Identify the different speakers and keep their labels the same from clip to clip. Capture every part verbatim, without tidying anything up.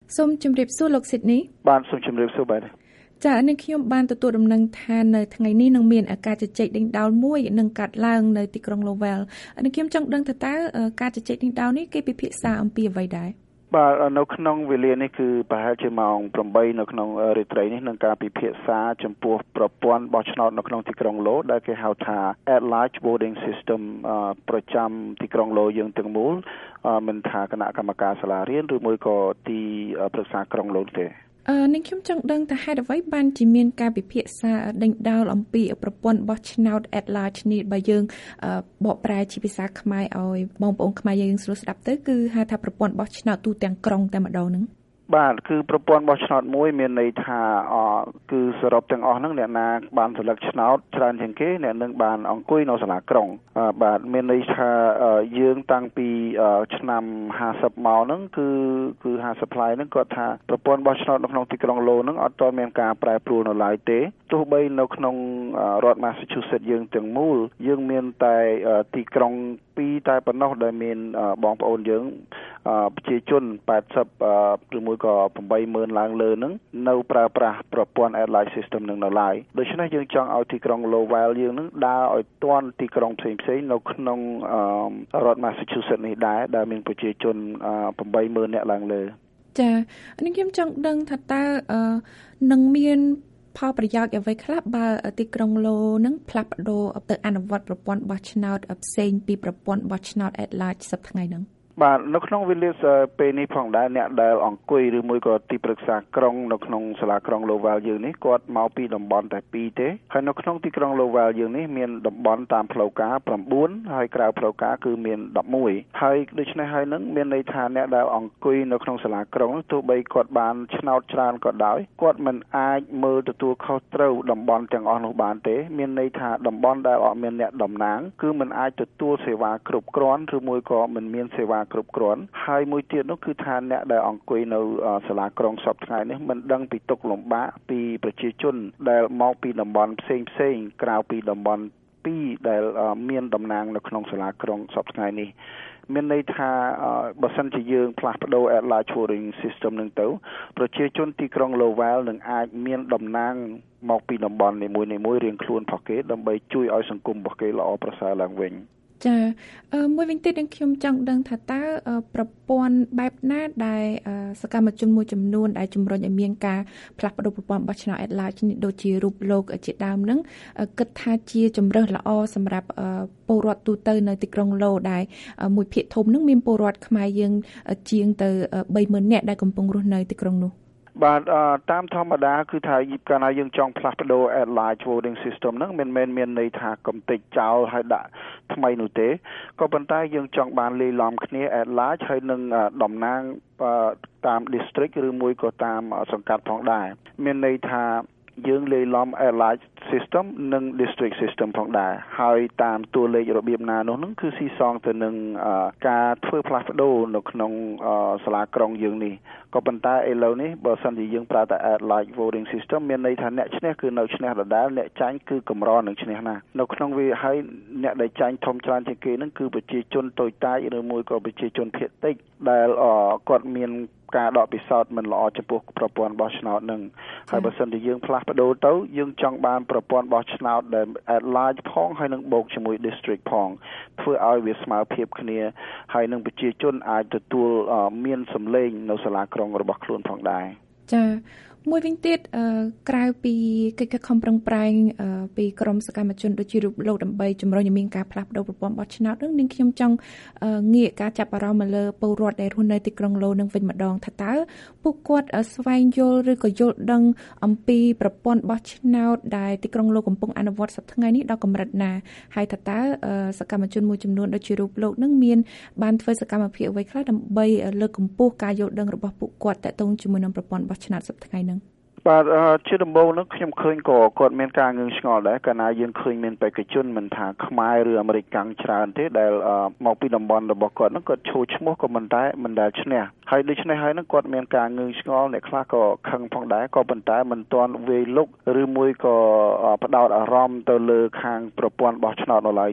Speaker 1: សូមជម្រាបសួរលោកស៊ីដនី
Speaker 2: បាទសូមជម្រាបសួរបាទ
Speaker 1: ចា៎នេះខ្ញុំបានទទួលដំណឹងថានៅថ្ងៃនេះនឹងមានការជជែកដេញដោលមួយនឹងកាត់ឡើងនៅទីក្រុង Lowell នេះខ្ញុំចង់ដឹងថាតើការជជែកដេញដោលនេះគេពិភាក្សាអំពីអ្វីដែរ
Speaker 2: បាទនៅក្នុងវេលានេះគឺប្រហែលជាម៉ោងប្រាំបីនៅក្នុងរាត្រីនេះនឹងការពិភាក្សាចំពោះប្រព័ន្ធបោះឆ្នោតនៅក្នុងទីក្រុងឡូដែលគេហៅថា At-large voting system ប្រចាំទីក្រុងឡូយើងទាំងមូលមិនថាគណៈកម្មការសាលារៀនឬមួយក៏ទីប្រឹក្សាក្រុងឡូទេ
Speaker 1: អឺនឹងខ្ញុំចង់ដឹងថាហេតុអ្វីបានជាមានការពិភាក្សាដេញដោលអំពីប្រព័ន្ធបោះឆ្នោត At-large នេះបើយើងបកប្រែជាភាសាខ្មែរឲ្យបងប្អូនខ្មែរយើងស្រួលស្ដាប់ទៅគឺហៅថាប្រព័ន្ធបោះឆ្នោតទូទាំងក្រុងតែម្ដងហ្នឹង
Speaker 2: បាទគឺប្រព័ន្ធបោះឆ្នោតមួយមានន័យថាគឺសរុបទាំងអស់ហ្នឹងអ្នកណាបានសិលឹកឆ្នោតច្រើនជាងគេអ្នកនឹងបានអង្គុយនៅសាលាក្រុងបាទមានន័យថាយើងតាំងពីឆ្នាំห้าสิบមកហ្នឹងគឺគឺห้าสิบផ្លាយហ្នឹងគាត់ថាប្រព័ន្ធបោះឆ្នោតនៅក្នុងទីក្រុងឡូហ្នឹងអត់ទាន់មានការប្រែប្រួលនៅឡើយទេទោះបីនៅក្នុងរដ្ឋ Massachusetts យើងទាំងមូលយើងមានតែទីក្រុងពីរតែប៉ុណ្ណោះដែលមានបងប្អូនយើងប្រជាជនแปดสิบឬមួយក៏แปดหมื่นឡើងលើហ្នឹងនៅប្រើប្រាស់ប្រព័ន្ធ At-large system នឹងនៅឡើយដូច្នេះយើងចង់ឲ្យទីក្រុង Lowell យើងហ្នឹងដើរឲ្យទាន់ទីក្រុងផ្សេងៗនៅក្នុងរដ្ឋ Massachusetts នេះដែរដែលមានប្រជាជនแปดหมื่นនាក់ឡើងលើ
Speaker 1: ចានេះខ្ញុំចង់ដឹងថាតើនឹងមានផលប្រយោជន៍អ្វីខ្លះបើទីក្រុងឡូនឹងផ្លាស់ប្ដូរទៅអនុវត្តប្រព័ន្ធបោះឆ្នោតផ្សេងពីប្រព័ន្ធបោះឆ្នោត At-large សប្តាហ៍ថ្ងៃហ្នឹង
Speaker 2: បាទនៅក្នុងវេលាពេលនេះផងដែរអ្នកដែលអង្គុយឬមួយក៏ទីប្រឹក្សាក្រុងនៅក្នុងសាលាក្រុង Lowell យើងនេះគាត់មកពីតំបន់តែពីរទេហើយនៅក្នុងទីក្រុង Lowell យើងនេះមានតំបន់តាមផ្លូវការnineហើយក្រៅផ្លូវការគឺមានelevenហើយដូច្នេះហើយនឹងមានន័យថាអ្នកដែលអង្គុយនៅក្នុងសាលាក្រុងទោះបីគាត់បានឆ្នោតច្រើនក៏ដោយគាត់មិនអាចមើលទទួលខុសត្រូវតំបន់ទាំងអស់នោះបានទេមានន័យថាតំបន់ដែលអត់មានអ្នកតំណាងគឺមិនអាចទទួលសេវាគ្រប់គ្រាន់ឬមួយក៏មិនមានសេវាគ្រប់គ្រាន់ហើយមួយទៀតនោះគឺថាអ្នកដែលអង្គុយនៅសាលាក្រុងសប្តាហ៍ថ្ងៃនេះមិនដឹងពីទុក្ខលំបាកពីប្រជាជនដែលមកពីតំបន់ផ្សេងផ្សេងក្រៅពីតំបន់ពីរដែលមានតំណាងនៅក្នុងសាលាក្រុងសប្តាហ៍ថ្ងៃនេះមានន័យថាបើសិនជាយើងផ្លាស់ប្ដូរ At-large voting system នឹងទៅប្រជាជនទីក្រុង Lowell នឹងអាចមានតំណាងមកពីតំបន់នីមួយៗរៀងខ្លួនរបស់គេដើម្បីជួយឲ្យសង្គមរបស់គេល្អប្រសើរឡើងវិញ
Speaker 1: ចាមួយវិញទៀតនឹងខ្ញុំចង់ដឹងថាតើប្រព័ន្ធបែបណាដែលសកម្មជនមួយចំនួនដែលជំរុញឲ្យមានការផ្លាស់ប្ដូរប្រព័ន្ធបោះឆ្នោត At-large នេះដូចជារូបលោកជាដើមហ្នឹងគិតថាជាជំរើសល្អសម្រាប់ពលរដ្ឋទូទៅនៅទីក្រុងឡូដែលមួយភាគធំហ្នឹងមានពលរដ្ឋខ្មែរយើងជាងទៅ三หมื่นនាក់ដែលកំពុងរស់នៅទីក្រុងនោះ
Speaker 2: បាទតាមធម្មតាគឺថាកាលណាយើងចង់ផ្លាស់ប្ដូរ At-large voting system ហ្នឹងមិនមែនមានន័យថាកំទេចចោលហើយដាក់ថ្មីនោះទេក៏ប៉ុន្តែយើងចង់បានលាយឡំគ្នា At-large ហើយនឹងតំណាងតាម district ឬមួយក៏តាមសង្កាត់ផងដែរមានន័យថាយើងលាយឡំ At-large system និង district system ផងដែរហើយតាមតួលេខរបៀបណានោះហ្នឹងគឺស៊ីសងទៅនឹងការធ្វើផ្លាស់ប្ដូរនៅក្នុងសាលាក្រុងយើងនេះក៏ប៉ុន្តែឥឡូវនេះបើសិនជាយើងប្រើតែ At-large voting system មានន័យថាអ្នកឈ្នះគឺនៅឈ្នះដដែលអ្នកចាញ់គឺកម្រនឹងឈ្នះណានៅក្នុងវាហើយអ្នកដែលចាញ់ធំច្រើនជាងគេហ្នឹងគឺប្រជាជនតូចតាចឬមួយក៏ប្រជាជនភាគតិចដែលគាត់មានការដកពិសោធន៍មិនល្អចំពោះប្រព័ន្ធបោះឆ្នោតនឹងហើយបើសិនជាយើងផ្លាស់ប្ដូរទៅយើងចង់បានប្រព័ន្ធបោះឆ្នោតដែល At-large ផងហើយនឹងបូកជាមួយ district ផងធ្វើឲ្យវាស្មើភាពគ្នាហើយនឹងប្រជាជនអាចទទួលមានសម្លេងនៅសាលាក្រុងរបស់ខ្លួនផងដែរ
Speaker 1: ចាមួយវិញទៀតក្រៅពីកិច្ចខំប្រឹងប្រែងពីក្រមសកម្មជនដូចជារូបលោកដើម្បីជំរុញឲ្យមានការផ្លាស់ប្ដូរប្រព័ន្ធបោះឆ្នោតនឹងនាងខ្ញុំចង់ងាកការចាប់អារម្មណ៍មកលើពលរដ្ឋដែលរស់នៅទីក្រុងឡូនឹងវិញម្ដងថាតើពួកគាត់ស្វែងយល់ឬក៏យល់ដឹងអំពីប្រព័ន្ធបោះឆ្នោតដែលទីក្រុងឡូកំពុងអនុវត្តសប្តាហ៍ថ្ងៃនេះដល់កម្រិតណាហើយថាតើសកម្មជនមួយចំនួនដូចជារូបលោកនឹងមានបានធ្វើសកម្មភាពអ្វីខ្លះដើម្បីលើកកម្ពស់ការយល់ដឹងរបស់ពួកគាត់ទាក់ទងជាមួយនឹងប្រព័ន្ធបោះឆ្នោតសប្តាហ៍ថ្ងៃនេះ
Speaker 2: បាទជាដំបូងនោះខ្ញុំឃើញក៏គាត់មានការងឿងឆ្ងល់ដែរកាលណាយើងឃើញមានបេក្ខជនមិនថាខ្មែរឬអាមេរិកកាំងច្រើនទេដែលមកពីតំបន់របស់គាត់នោះគាត់ឈោឈ្មោះក៏មិនតែមិនដែលឈ្នះហើយដូច្នេះហើយនឹងគាត់មានការងឿងឆ្ងល់អ្នកខ្លះក៏ខឹងផងដែរក៏ប៉ុន្តែមិនទាន់វាយលុកឬមួយក៏ផ្ដោតអារម្មណ៍ទៅលើខាងប្រព័ន្ធបោះឆ្នោតនៅឡើយទេ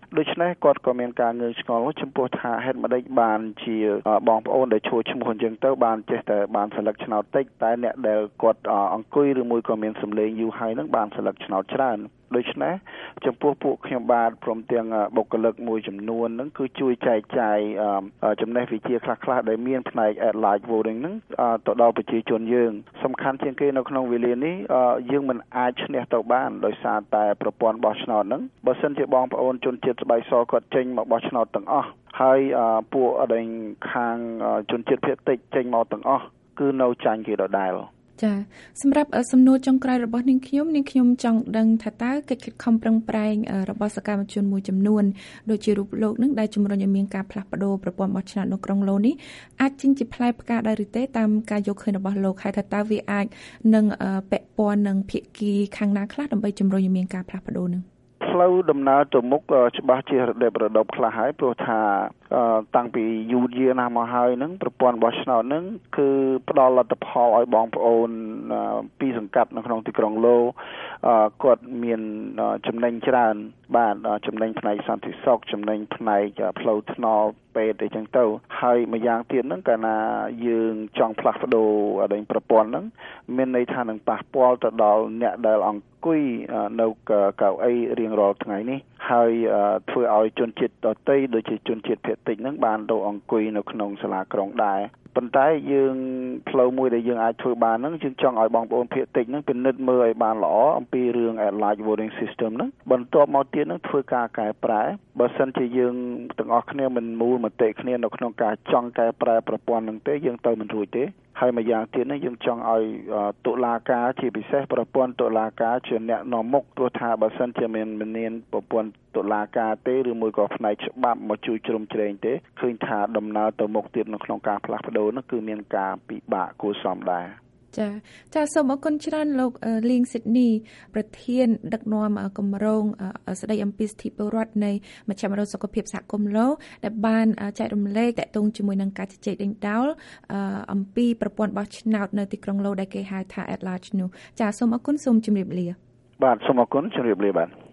Speaker 2: ដូច្នេះគាត់ក៏មានការងឿងឆ្ងល់ចំពោះថាហេតុម្ដេចបានជាបងប្អូនដែលឈួរឈ្មោះអញ្ចឹងទៅបានចេះតែបានស្លឹកឆ្នោតតិចតែអ្នកដែលគាត់អង្គុយឬមួយក៏មានសម្លេងយូរហើយនឹងបានស្លឹកឆ្នោតច្រើនដូច្នេះចំពោះពួកខ្ញុំបាទព្រមទាំងបុគ្គលិកមួយចំនួនហ្នឹងគឺជួយចែកចាយចំណេះវិជ្ជាខ្លះៗដែលមានផ្នែក at large voting ហ្នឹងទៅដល់ប្រជាជនយើងសំខាន់ជាងគេនៅក្នុងវេលានេះយើងមិនអាចឈ្នះទៅបានដោយសារតែប្រព័ន្ធបោះឆ្នោតហ្នឹងបើសិនជាបងប្អូនជនជាតិស្បែកសគាត់ចេញមកបោះឆ្នោតទាំងអស់ហើយពួកអដែងខាងជនជាតិភាគតិចចេញមកទាំងអស់គឺនៅចាញ់គេដដែល
Speaker 1: ចាសម្រាប់សំណួរចុងក្រោយរបស់នាងខ្ញុំនាងខ្ញុំចង់ដឹងថាតើកិច្ចខិតខំប្រឹងប្រែងរបស់សកម្មជនមួយចំនួនដូចជារូបលោកនឹងដែលជំរុញឲ្យមានការផ្លាស់ប្ដូរប្រព័ន្ធបោះឆ្នោតនៅក្រុងឡូនេះអាចចេញជាផ្លែផ្កាដែរឬទេតាមការយកឃើញរបស់លោកហើយថាតើវាអាចនឹងពាក់ព័ន្ធនឹងភាគីខាងណាខ្លះដើម្បីជំរុញឲ្យមានការផ្លាស់ប្ដូរនឹង
Speaker 2: ផ្លូវដំណើរទៅមុខច្បាស់ជារដេបរដប់ខ្លះហើយព្រោះថាតាំងពីយូរយារណាស់មកហើយហ្នឹងប្រព័ន្ធបោះឆ្នោតហ្នឹងគឺផ្ដល់លទ្ធផលឲ្យបងប្អូនពីសង្កាត់នៅក្នុងទីក្រុងឡូគាត់មានចំណេញច្រើនបាទចំណេញផ្នែកសន្តិសុខចំណេញផ្នែកផ្លូវថ្នល់ពេទ្យអីចឹងទៅហើយម្យ៉ាងទៀតហ្នឹងកាលណាយើងចង់ផ្លាស់ប្ដូរឲ្យប្រព័ន្ធហ្នឹងមានន័យថានឹងប៉ះពាល់ទៅដល់អ្នកដែលអង្គុយនៅកៅអីរៀងរាល់ថ្ងៃនេះហើយធ្វើឲ្យជនជាតិដទៃដូចជាជនជាតិភាគតិចហ្នឹងបានទៅអង្គុយនៅក្នុងសាលាក្រុងដែរប៉ុន្តែយើងផ្លូវមួយដែលយើងអាចធ្វើបានហ្នឹងយើងចង់ឲ្យបងប្អូនភាគតិចហ្នឹងពិនិត្យមើលឲ្យបានល្អអំពីរឿង at large voting system ហ្នឹងបន្ទាប់មកទៀតហ្នឹងធ្វើការកែប្រែបើសិនជាយើងទាំងអស់គ្នាមិនមូលមតិគ្នានៅក្នុងការចង់កែប្រែប្រព័ន្ធហ្នឹងទេយើងទៅមិនរួចទេហើយម្យ៉ាងទៀតនេះយើងចង់ឲ្យតុលាការជាពិសេសប្រព័ន្ធតុលាការជាអ្នកនាំមុខព្រោះថាបើសិនជាមានមានប្រព័ន្ធតុលាការទេឬមួយក៏ផ្នែកច្បាប់មកជួយជ្រោមជ្រែងទេឃើញថាដំណើរទៅមុខទៀតនៅក្នុងការផ្លាស់ប្ដូរនោះគឺមានការពិបាកគួរសមដែរ
Speaker 1: ចាចាសូមអរគុណច្រើនលោកលៀងស៊ីដនីប្រធានដឹកនាំគម្រោងស្ដីអំពីសិទ្ធិពលរដ្ឋនៃមជ្ឈមណ្ឌលសុខភាពសហគមន៍ឡូដែលបានចែករំលែកតាក់ទងជាមួយនឹងការជជែកដេញដោលអំពីប្រព័ន្ធបោះឆ្នោតនៅទីក្រុងឡូដែលគេហៅថា at large នោះចាសូមអរគុណសូមជម្រាបលា
Speaker 2: បាទសូមអរគុណជម្រាបលាបាទ